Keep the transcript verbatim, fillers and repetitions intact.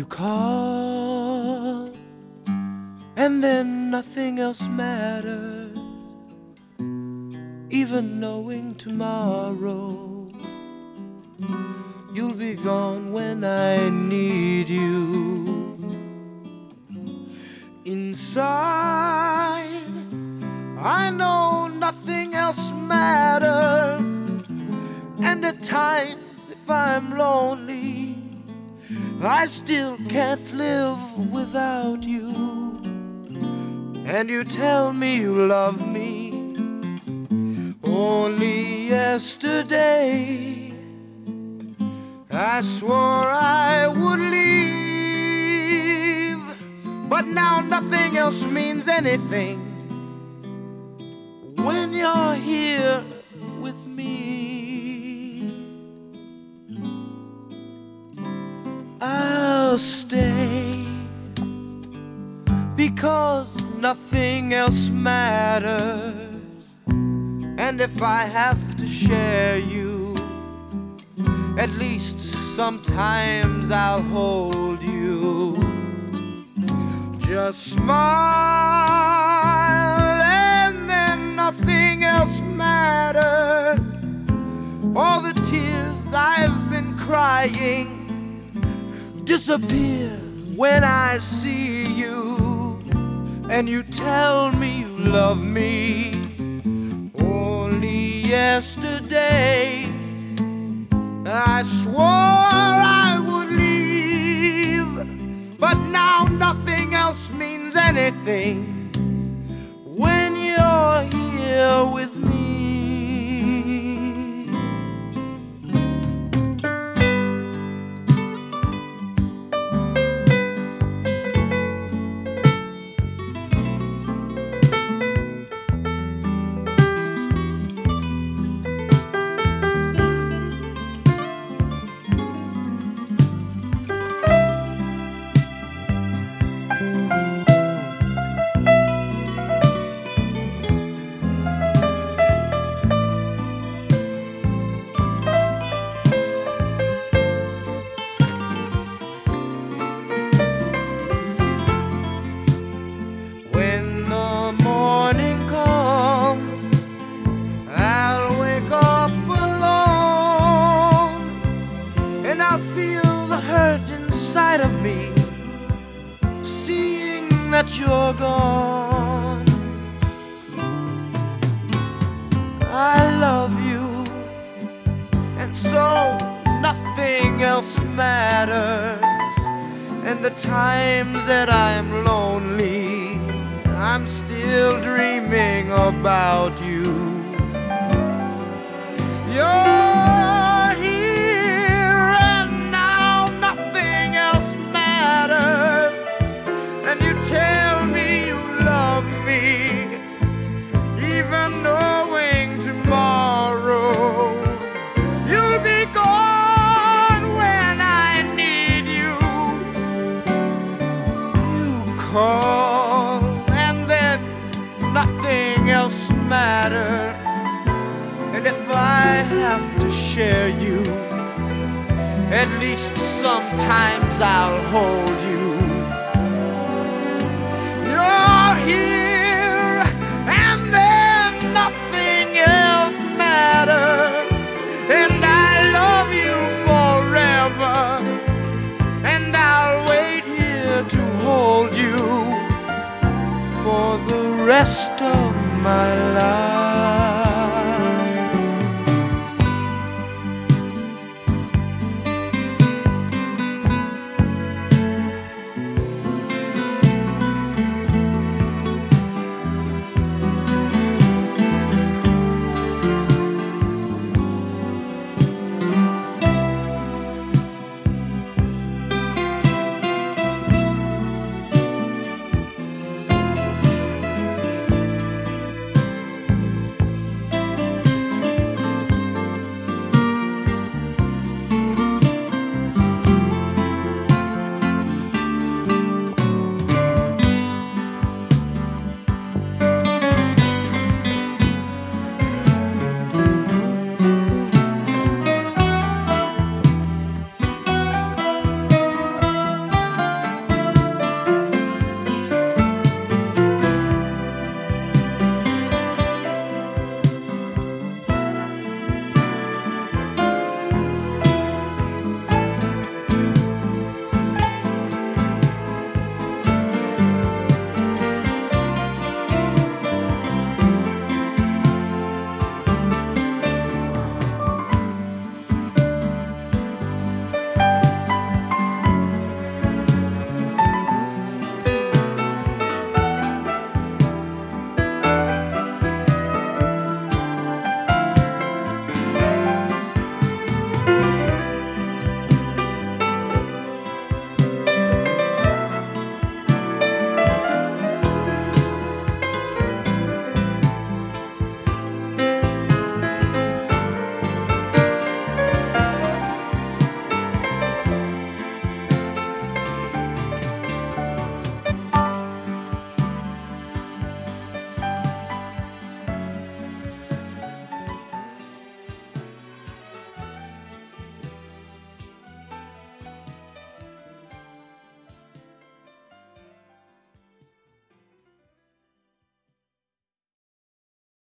You call, and then nothing else matters, even knowing tomorrow you'll be gone when I need you. Inside, I know nothing else matters, and at times if I'm lonely, I still can't live without you. And you tell me you love me. Only yesterday I swore I would leave, but now nothing else means anything when you're here with me. I'll stay because nothing else matters, and if I have to share you, at least sometimes I'll hold you. Just smile and then nothing else matters. All the tears I've been crying disappear when I see you, and you tell me you love me. Only yesterday I swore I would leave, but now nothing else means anything when you're here with me. Of me, seeing that you're gone. I love you, and so nothing else matters. And the times that I'm lonely, I'm still dreaming about you. You're call, and then nothing else matters. And if I have to share you, at least sometimes I'll hold you. You're here, and then nothing else matters. And I love you forever, and I'll wait here to hold you for the rest of my life.